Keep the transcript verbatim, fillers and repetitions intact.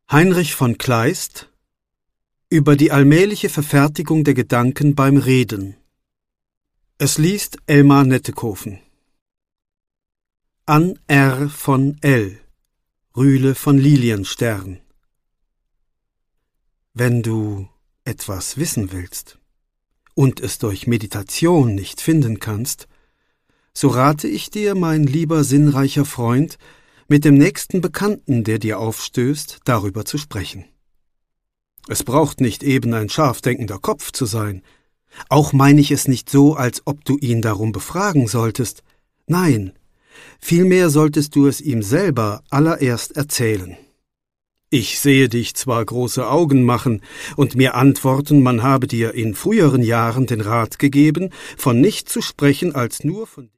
Heinrich von Kleist über die allmähliche Verfertigung der Gedanken beim Reden. Es liest Elmar Nettekoven. An R. von L. Rühle von Lilienstern. Wenn du etwas wissen willst und es durch Meditation nicht finden kannst, so rate ich dir, mein lieber sinnreicher Freund, mit dem nächsten Bekannten, der dir aufstößt, darüber zu sprechen. Es braucht nicht eben ein scharf denkender Kopf zu sein. Auch meine ich es nicht so, als ob du ihn darum befragen solltest. Nein, vielmehr solltest du es ihm selber allererst erzählen. Ich sehe dich zwar große Augen machen und mir antworten, man habe dir in früheren Jahren den Rat gegeben, von nichts zu sprechen als nur von